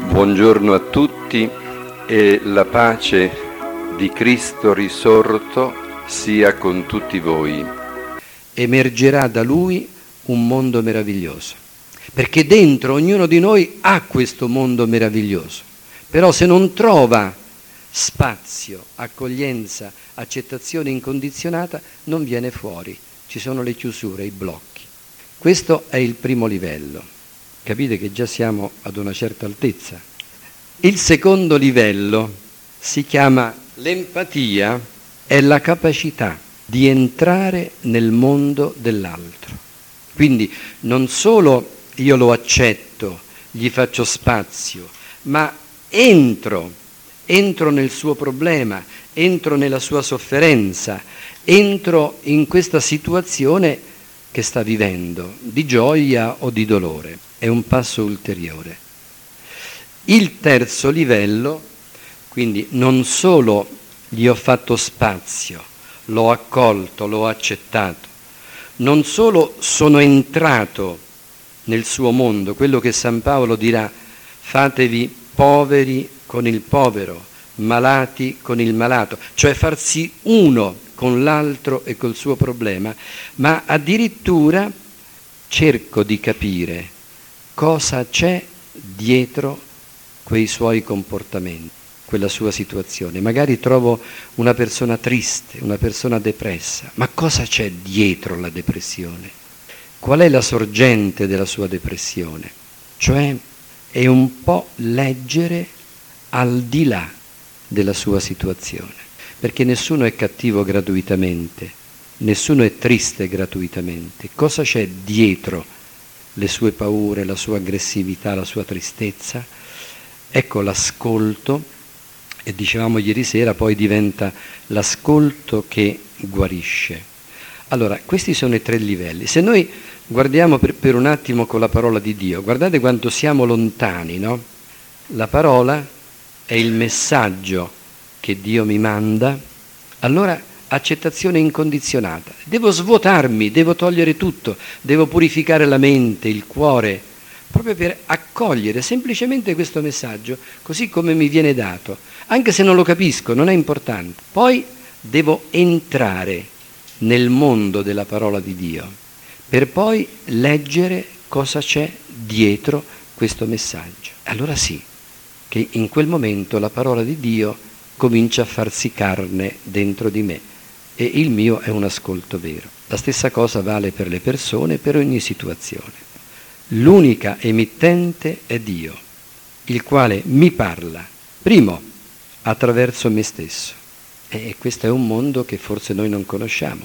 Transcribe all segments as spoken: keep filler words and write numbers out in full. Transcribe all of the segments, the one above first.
Buongiorno a tutti e la pace di Cristo risorto sia con tutti voi. Emergerà da Lui un mondo meraviglioso, perché dentro ognuno di noi ha questo mondo meraviglioso, però se non trova spazio, accoglienza, accettazione incondizionata, non viene fuori, ci sono le chiusure, i blocchi. Questo è il primo livello, capite che già siamo ad una certa altezza. Il secondo livello si chiama l'empatia, è la capacità di entrare nel mondo dell'altro. Quindi non solo io lo accetto, gli faccio spazio, ma entro, entro nel suo problema, entro nella sua sofferenza, entro in questa situazione che sta vivendo, di gioia o di dolore. È un passo ulteriore. Il terzo livello, quindi non solo gli ho fatto spazio, l'ho accolto, l'ho accettato, non solo sono entrato nel suo mondo, quello che San Paolo dirà, fatevi poveri con il povero, malati con il malato, cioè farsi uno con l'altro e col suo problema, ma addirittura cerco di capire cosa c'è dietro quei suoi comportamenti, quella sua situazione. Magari trovo una persona triste, una persona depressa, ma cosa c'è dietro la depressione? Qual è la sorgente della sua depressione? Cioè è un po' leggere al di là della sua situazione, perché nessuno è cattivo gratuitamente, nessuno è triste gratuitamente. Cosa c'è dietro le sue paure, la sua aggressività, la sua tristezza? Ecco l'ascolto, e dicevamo ieri sera, poi diventa l'ascolto che guarisce. Allora, questi sono i tre livelli. Se noi guardiamo per, per un attimo con la parola di Dio, guardate quanto siamo lontani, no? La parola è il messaggio che Dio mi manda, allora accettazione incondizionata. Devo svuotarmi, devo togliere tutto, devo purificare la mente, il cuore, proprio per accogliere semplicemente questo messaggio, così come mi viene dato, anche se non lo capisco, non è importante. Poi devo entrare nel mondo della parola di Dio, per poi leggere cosa c'è dietro questo messaggio. Allora sì, che in quel momento la parola di Dio comincia a farsi carne dentro di me e il mio è un ascolto vero. La stessa cosa vale per le persone, per ogni situazione. L'unica emittente è Dio, il quale mi parla, primo, attraverso me stesso. E questo è un mondo che forse noi non conosciamo.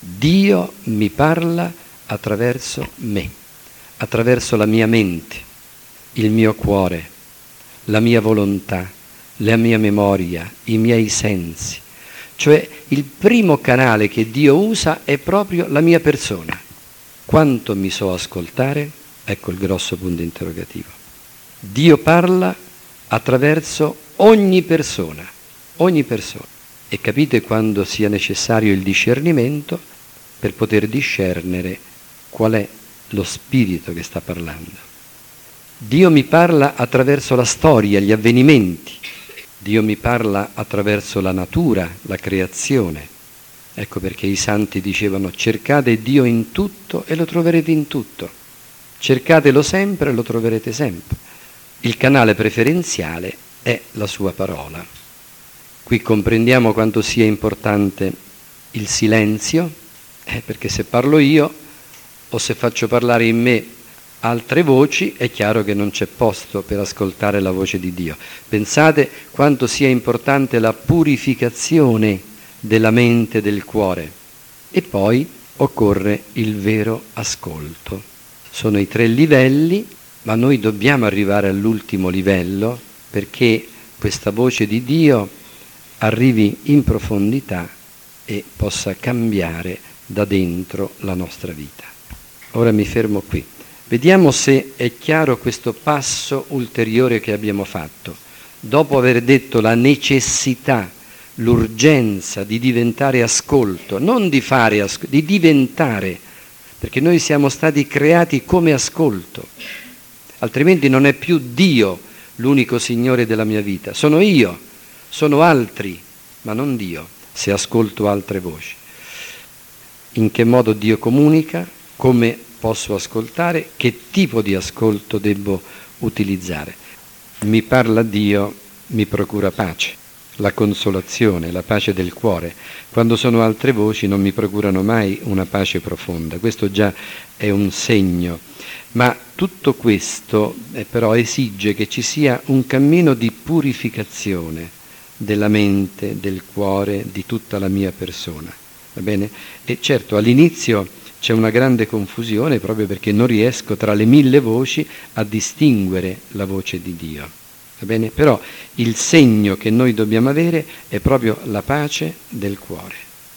Dio mi parla attraverso me, attraverso la mia mente, il mio cuore, la mia volontà, la mia memoria, i miei sensi. Cioè il primo canale che Dio usa è proprio la mia persona. Quanto mi so ascoltare? Ecco il grosso punto interrogativo. Dio parla attraverso ogni persona, ogni persona. E capite quando sia necessario il discernimento per poter discernere qual è lo spirito che sta parlando. Dio mi parla attraverso la storia, gli avvenimenti. Dio mi parla attraverso la natura, la creazione. Ecco perché i santi dicevano: cercate Dio in tutto e lo troverete in tutto. Cercatelo sempre e lo troverete sempre. Il canale preferenziale è la sua parola. Qui comprendiamo quanto sia importante il silenzio, eh, perché se parlo io o se faccio parlare in me altre voci, è chiaro che non c'è posto per ascoltare la voce di Dio. Pensate quanto sia importante la purificazione della mente e del cuore. E poi occorre il vero ascolto. Sono i tre livelli, ma noi dobbiamo arrivare all'ultimo livello perché questa voce di Dio arrivi in profondità e possa cambiare da dentro la nostra vita. Ora mi fermo qui. Vediamo se è chiaro questo passo ulteriore che abbiamo fatto. Dopo aver detto la necessità, l'urgenza di diventare ascolto, non di fare ascolto, di diventare, perché noi siamo stati creati come ascolto, altrimenti non è più Dio l'unico Signore della mia vita. Sono io, sono altri, ma non Dio, se ascolto altre voci. In che modo Dio comunica? Come posso ascoltare? Che tipo di ascolto devo utilizzare? Mi parla Dio, mi procura pace, la consolazione, la pace del cuore. Quando sono altre voci non mi procurano mai una pace profonda. Questo già è un segno. Ma tutto questo eh, però esige che ci sia un cammino di purificazione della mente, del cuore, di tutta la mia persona. Va bene? E certo all'inizio c'è una grande confusione proprio perché non riesco tra le mille voci a distinguere la voce di Dio. Va bene? Però il segno che noi dobbiamo avere è proprio la pace del cuore.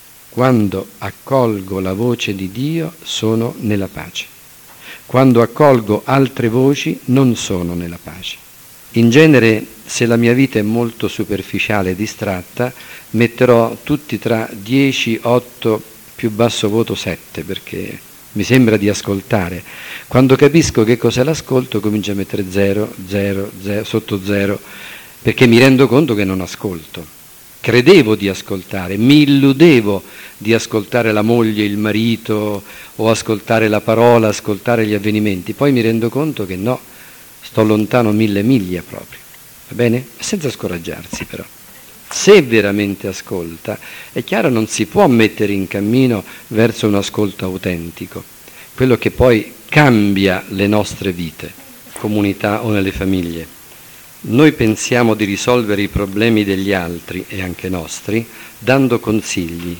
Quando accolgo la voce di Dio sono nella pace. Quando accolgo altre voci non sono nella pace. In genere, se la mia vita è molto superficiale e distratta, metterò tutti tra dieci, otto, più basso voto sette, perché mi sembra di ascoltare. Quando capisco che cos'è l'ascolto, comincio a mettere zero, zero, zero, sotto zero, perché mi rendo conto che non ascolto. Credevo di ascoltare, mi illudevo di ascoltare la moglie, il marito, o ascoltare la parola, ascoltare gli avvenimenti. Poi mi rendo conto che no, sto lontano mille miglia proprio, va bene? Senza scoraggiarsi però. Se veramente ascolta, è chiaro non si può mettere in cammino verso un ascolto autentico, quello che poi cambia le nostre vite, comunità o nelle famiglie. Noi pensiamo di risolvere i problemi degli altri e anche nostri dando consigli,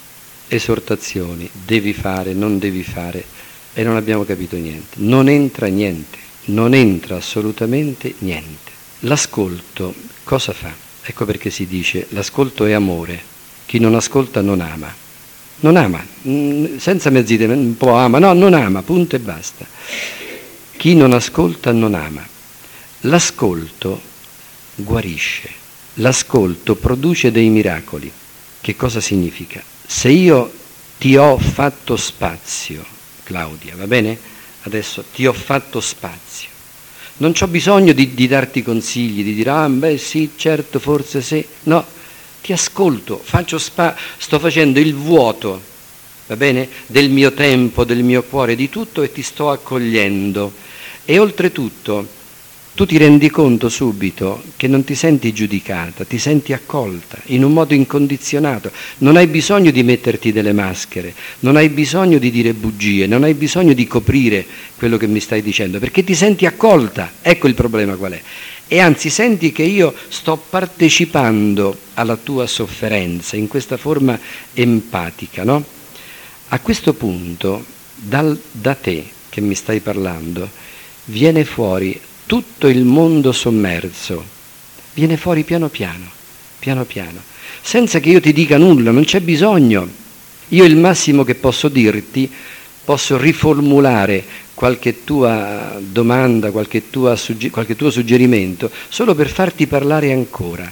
esortazioni, devi fare, non devi fare, e non abbiamo capito niente. Non entra niente, non entra assolutamente niente. L'ascolto cosa fa? Ecco perché si dice l'ascolto è amore, chi non ascolta non ama. Non ama, senza mezzi, un po' ama, no, non ama, punto e basta. Chi non ascolta non ama. L'ascolto guarisce, l'ascolto produce dei miracoli. Che cosa significa? Se io ti ho fatto spazio, Claudia, va bene? Adesso ti ho fatto spazio. Non c'ho bisogno di, di darti consigli, di dire, ah, beh sì, certo, forse sì. No, ti ascolto, faccio spa- sto facendo il vuoto, va bene? Del mio tempo, del mio cuore, di tutto e ti sto accogliendo. E oltretutto tu ti rendi conto subito che non ti senti giudicata, ti senti accolta in un modo incondizionato. Non hai bisogno di metterti delle maschere, non hai bisogno di dire bugie, non hai bisogno di coprire quello che mi stai dicendo, perché ti senti accolta. Ecco il problema qual è. E anzi senti che io sto partecipando alla tua sofferenza in questa forma empatica, no? A questo punto, dal, da te che mi stai parlando, viene fuori tutto il mondo sommerso, viene fuori piano piano, piano piano, senza che io ti dica nulla, non c'è bisogno. Io il massimo che posso dirti, posso riformulare qualche tua domanda, qualche, tua, qualche tuo suggerimento, solo per farti parlare ancora.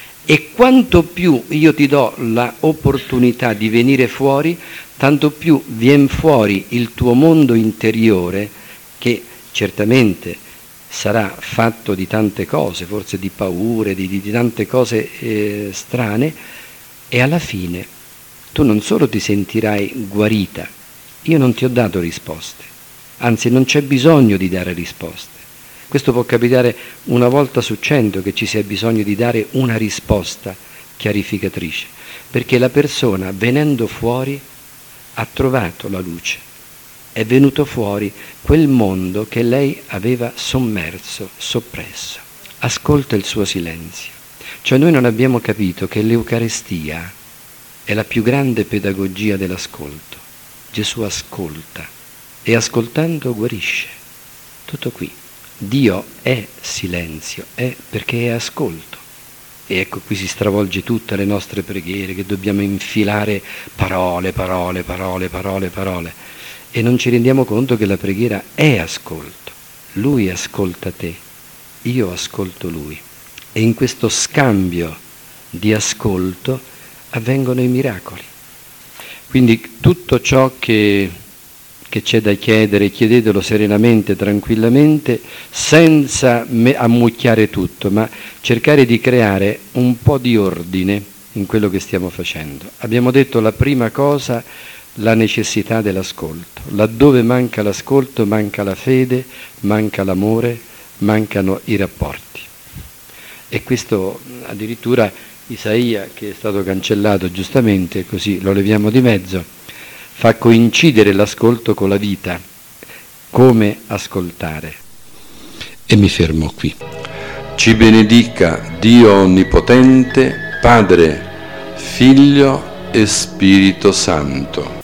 E quanto più io ti do l'opportunità di venire fuori, tanto più viene fuori il tuo mondo interiore, che certamente sarà fatto di tante cose, forse di paure, di, di tante cose eh, strane, e alla fine tu non solo ti sentirai guarita, io non ti ho dato risposte, anzi non c'è bisogno di dare risposte. Questo può capitare una volta su cento che ci sia bisogno di dare una risposta chiarificatrice, perché la persona venendo fuori ha trovato la luce. È venuto fuori quel mondo che lei aveva sommerso, soppresso. Ascolta il suo silenzio. Cioè noi non abbiamo capito che l'Eucaristia è la più grande pedagogia dell'ascolto. Gesù ascolta e ascoltando guarisce. Tutto qui. Dio è silenzio, è perché è ascolto. E ecco qui si stravolge tutte le nostre preghiere, che dobbiamo infilare parole, parole, parole, parole, parole. E non ci rendiamo conto che la preghiera è ascolto. Lui ascolta te, io ascolto lui. E in questo scambio di ascolto avvengono i miracoli. Quindi tutto ciò che, che c'è da chiedere, chiedetelo serenamente, tranquillamente, senza me- ammucchiare tutto, ma cercare di creare un po' di ordine in quello che stiamo facendo. Abbiamo detto la prima cosa, la necessità dell'ascolto. Laddove manca l'ascolto, manca la fede, manca l'amore, mancano i rapporti. E questo addirittura Isaia, che è stato cancellato giustamente, così lo leviamo di mezzo, fa coincidere l'ascolto con la vita. Come ascoltare? E mi fermo qui. Ci benedica Dio Onnipotente, Padre, Figlio e Spirito Santo.